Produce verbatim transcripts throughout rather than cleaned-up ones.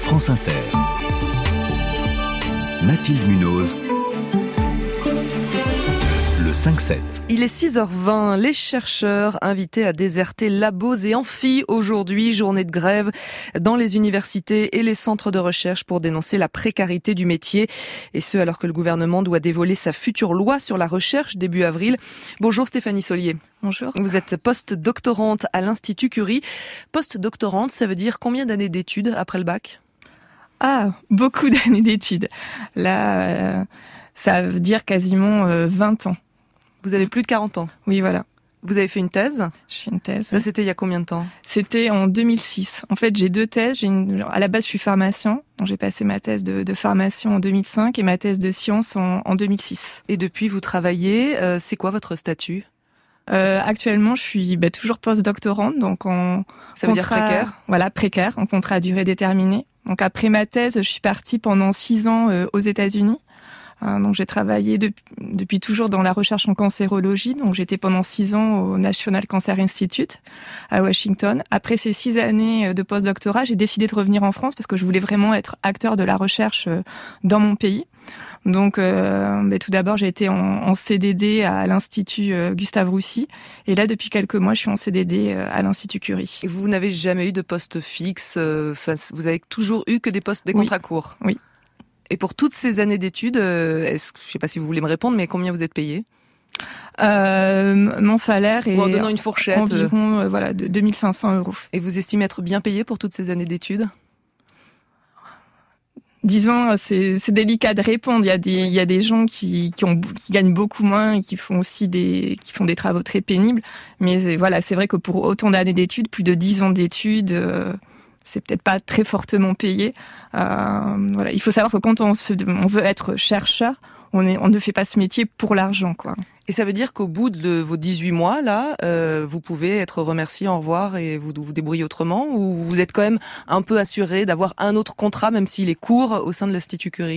France Inter. Mathilde Munoz. Le cinq sept. Il est six heures vingt. Les chercheurs invités à déserter labos et amphis aujourd'hui, journée de grève dans les universités et les centres de recherche pour dénoncer la précarité du métier. Et ce, alors que le gouvernement doit dévoiler sa future loi sur la recherche début avril. Bonjour Stéphanie Solier. Bonjour. Vous êtes post-doctorante à l'Institut Curie. Post-doctorante, ça veut dire combien d'années d'études après le bac ? Ah, beaucoup d'années d'études. Là, euh, ça veut dire quasiment euh, vingt ans. Vous avez plus de quarante ans ? Oui, voilà. Vous avez fait une thèse ? Je fais une thèse. Ça, c'était il y a combien de temps ? C'était en deux mille six. En fait, j'ai deux thèses. J'ai une... À la base, je suis pharmacien. Donc, j'ai passé ma thèse de, de pharmacien en deux mille cinq et ma thèse de sciences en, en deux mille six. Et depuis, vous travaillez. Euh, c'est quoi votre statut ? Euh, actuellement, je suis bah, toujours post-doctorante, donc en Ça veut contrat, dire précaire ? Voilà, précaire, en contrat à durée déterminée. Donc après ma thèse, je suis partie pendant six ans euh, aux États-Unis. Euh, donc j'ai travaillé de, depuis toujours dans la recherche en cancérologie. Donc j'étais pendant six ans au National Cancer Institute à Washington. Après ces six années de post-doctorat, j'ai décidé de revenir en France parce que je voulais vraiment être acteur de la recherche euh, dans mon pays. Donc, euh, bah, tout d'abord, j'ai été en, en C D D à l'Institut euh, Gustave Roussy. Et là, depuis quelques mois, je suis en C D D euh, à l'Institut Curie. Et vous n'avez jamais eu de poste fixe euh, ça, vous avez toujours eu que des postes, des contrats oui. courts ? Oui. Et pour toutes ces années d'études, euh, est-ce, je ne sais pas si vous voulez me répondre, mais combien vous êtes payé ? euh, Mon salaire est Ou en donnant une fourchette, environ euh, voilà, de deux mille cinq cents euros. Et vous estimez être bien payé pour toutes ces années d'études ? Disons, c'est, c'est délicat de répondre. Il y a des, il y a des gens qui, qui ont, qui gagnent beaucoup moins et qui font aussi des, qui font des travaux très pénibles. Mais voilà, c'est vrai que pour autant d'années d'études, plus de dix ans d'études, euh, c'est peut-être pas très fortement payé. Euh, voilà, il faut savoir que quand on, se, on veut être chercheur, on, est, on ne fait pas ce métier pour l'argent, quoi. Et ça veut dire qu'au bout de vos dix-huit mois, là, euh, vous pouvez être remercié, au revoir, et vous vous débrouillez autrement, ou vous êtes quand même un peu assuré d'avoir un autre contrat, même s'il est court, au sein de l'Institut Curie ?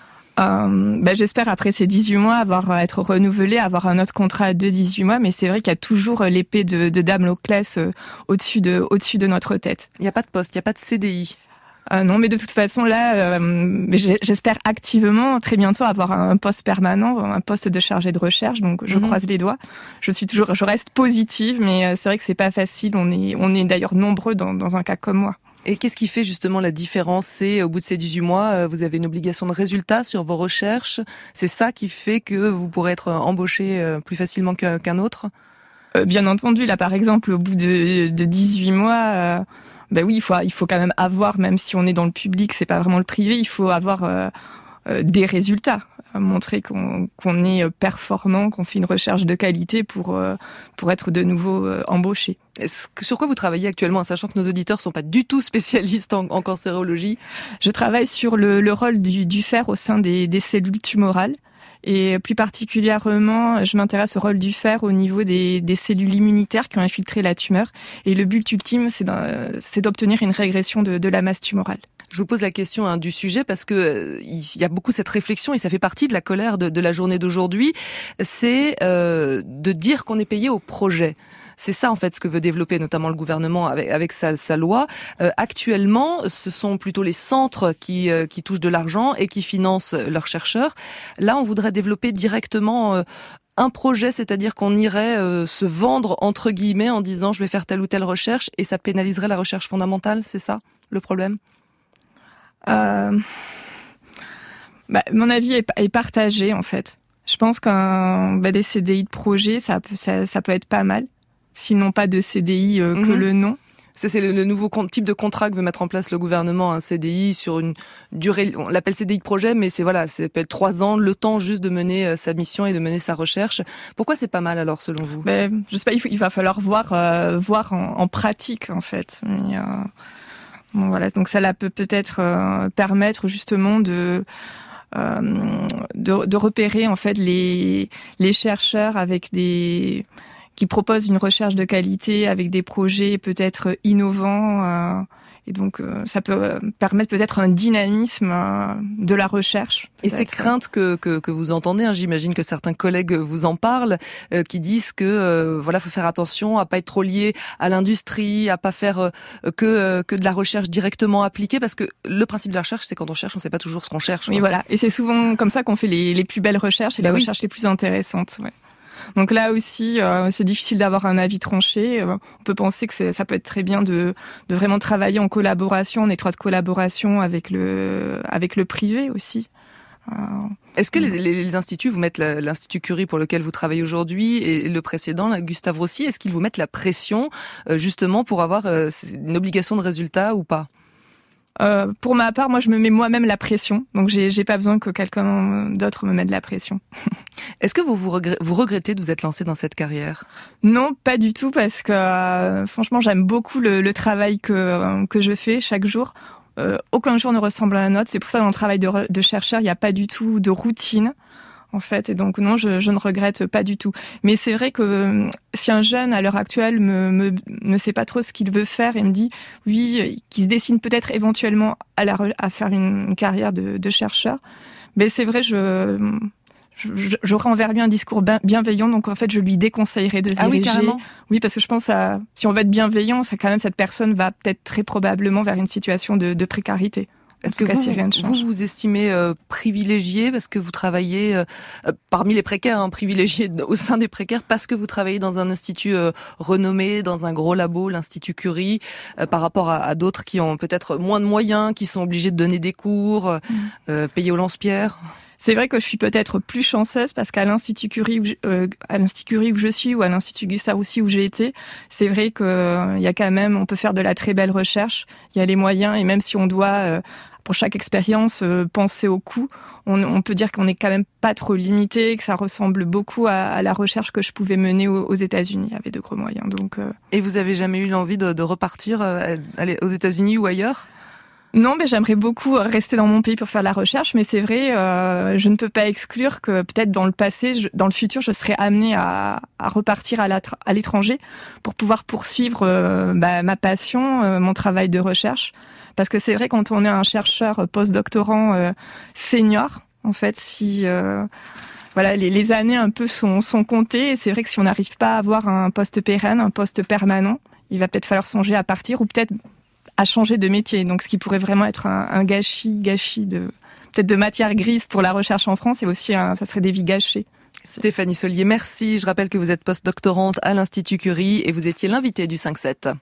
Euh, ben j'espère après ces dix-huit mois avoir être renouvelé, avoir un autre contrat de dix-huit mois, mais c'est vrai qu'il y a toujours l'épée de, de Damoclès euh, au-dessus de, au-dessus de notre tête. Il n'y a pas de poste, il n'y a pas de C D I ? Euh, non, mais de toute façon, là, euh, j'espère activement très bientôt avoir un poste permanent, un poste de chargé de recherche. Donc, je mmh. croise les doigts. Je suis toujours, je reste positive, mais c'est vrai que c'est pas facile. On est, on est d'ailleurs nombreux dans, dans un cas comme moi. Et qu'est-ce qui fait justement la différence ? C'est au bout de ces dix-huit mois, vous avez une obligation de résultat sur vos recherches. C'est ça qui fait que vous pourrez être embauché plus facilement qu'un autre ? euh, Bien entendu, là, par exemple, au bout de, de dix-huit mois. Euh, Ben oui, il faut, il faut quand même avoir, même si on est dans le public, c'est pas vraiment le privé, il faut avoir euh, euh, des résultats, montrer qu'on, qu'on est performant, qu'on fait une recherche de qualité pour euh, pour être de nouveau euh, embauché. Est-ce que, sur quoi vous travaillez actuellement, sachant que nos auditeurs sont pas du tout spécialistes en, en cancérologie ? Je travaille sur le, le rôle du, du fer au sein des, des cellules tumorales. Et plus particulièrement, je m'intéresse au rôle du fer au niveau des, des cellules immunitaires qui ont infiltré la tumeur. Et le but ultime, c'est, c'est d'obtenir une régression de, de la masse tumorale. Je vous pose la question hein, du sujet parce que euh, il y a beaucoup cette réflexion et ça fait partie de la colère de, de la journée d'aujourd'hui. C'est euh, de dire qu'on est payé au projet. C'est ça en fait ce que veut développer notamment le gouvernement avec, avec sa, sa loi. Euh, actuellement, ce sont plutôt les centres qui, euh, qui touchent de l'argent et qui financent leurs chercheurs. Là, on voudrait développer directement euh, un projet, c'est-à-dire qu'on irait euh, se vendre entre guillemets en disant je vais faire telle ou telle recherche et ça pénaliserait la recherche fondamentale. C'est ça le problème ? euh... bah, Mon avis est, est partagé en fait. Je pense qu'un bah, des C D I de projet, ça, ça, ça peut être pas mal. Sinon pas de C D I euh, que mmh. le nom. Ça, c'est le, le nouveau type de contrat que veut mettre en place le gouvernement, un C D I sur une durée, on l'appelle C D I de projet, mais c'est voilà, ça peut être trois ans, le temps juste de mener euh, sa mission et de mener sa recherche. Pourquoi c'est pas mal alors, selon vous ? Ben, je sais pas, il, faut, il va falloir voir, euh, voir en, en pratique en fait. Mais, euh, bon, voilà, donc ça là peut peut-être euh, permettre justement de euh, de, de repérer en fait les les chercheurs avec des qui proposent une recherche de qualité avec des projets peut-être innovants euh, Et donc, euh, ça peut permettre peut-être un dynamisme euh, de la recherche. Et ces craintes que, que, que vous entendez, hein, j'imagine que certains collègues vous en parlent, euh, qui disent que euh, voilà, faut faire attention à pas être trop lié à l'industrie, à pas faire euh, que euh, que de la recherche directement appliquée, parce que le principe de la recherche, c'est quand on cherche, on sait pas toujours ce qu'on cherche. Oui, hein. voilà. Et c'est souvent comme ça qu'on fait les, les plus belles recherches et bah les oui. recherches les plus intéressantes. Ouais. Donc là aussi, euh, c'est difficile d'avoir un avis tranché. Euh, on peut penser que c'est, ça peut être très bien de, de vraiment travailler en collaboration, en étroite collaboration avec le, avec le privé aussi. Euh, Est-ce que les, les, les instituts vous mettent la, l'Institut Curie pour lequel vous travaillez aujourd'hui et le précédent, la Gustave Roussy, est-ce qu'ils vous mettent la pression euh, justement pour avoir euh, une obligation de résultat ou pas ? Euh, pour ma part, moi, je me mets moi-même la pression, donc j'ai, j'ai pas besoin que quelqu'un d'autre me mette la pression. Est-ce que vous vous, regr- vous regrettez de vous être lancé dans cette carrière ? Non, pas du tout, parce que euh, franchement, j'aime beaucoup le, le travail que euh, que je fais chaque jour. Euh, aucun jour ne ressemble à un autre. C'est pour ça que dans le travail de, re- de chercheur, il n'y a pas du tout de routine. En fait, et donc non, je, je ne regrette pas du tout. Mais c'est vrai que euh, si un jeune à l'heure actuelle me, me ne sait pas trop ce qu'il veut faire et me dit oui, qu'il se dessine peut-être éventuellement à la à faire une, une carrière de, de chercheur, mais c'est vrai, je, je j'aurais envers lui un discours bienveillant. Donc en fait, je lui déconseillerais de se ah diriger. Oui, carrément. Oui, parce que je pense à si on veut être bienveillant, ça quand même cette personne va peut-être très probablement vers une situation de, de précarité. Est-ce que cas, vous, si rien ne vous vous estimez euh, privilégié parce que vous travaillez euh, parmi les précaires, hein, privilégié au sein des précaires parce que vous travaillez dans un institut euh, renommé, dans un gros labo, l'Institut Curie, euh, par rapport à, à d'autres qui ont peut-être moins de moyens, qui sont obligés de donner des cours, mmh. euh, payés au lance-pierre? C'est vrai que je suis peut-être plus chanceuse parce qu'à l'Institut Curie, où je, euh, à l'Institut Curie où je suis ou à l'Institut Gustave Roussy où j'ai été, c'est vrai que euh, il y a quand même, on peut faire de la très belle recherche. Il y a les moyens et même si on doit euh, pour chaque expérience euh, penser au coût, on, on peut dire qu'on n'est quand même pas trop limité, que ça ressemble beaucoup à, à la recherche que je pouvais mener aux, aux États-Unis. Il y avait de gros moyens. Donc. Euh... Et vous avez jamais eu l'envie de, de repartir euh, aller aux États-Unis ou ailleurs? Non, mais j'aimerais beaucoup rester dans mon pays pour faire la recherche, mais c'est vrai, euh, je ne peux pas exclure que peut-être dans le passé, je, dans le futur, je serais amenée à, à repartir à, la, à l'étranger pour pouvoir poursuivre euh, bah, ma passion, euh, mon travail de recherche. Parce que c'est vrai, quand on est un chercheur post-doctorant euh, senior, en fait, si euh, voilà, les, les années un peu sont, sont comptées, et c'est vrai que si on n'arrive pas à avoir un poste pérenne, un poste permanent, il va peut-être falloir songer à partir ou peut-être à changer de métier. Donc, ce qui pourrait vraiment être un, un gâchis, gâchis de peut-être de matière grise pour la recherche en France, et aussi un, ça serait des vies gâchées. Stéphanie Solier, merci. Je rappelle que vous êtes post-doctorante à l'Institut Curie et vous étiez l'invitée du cinq sept.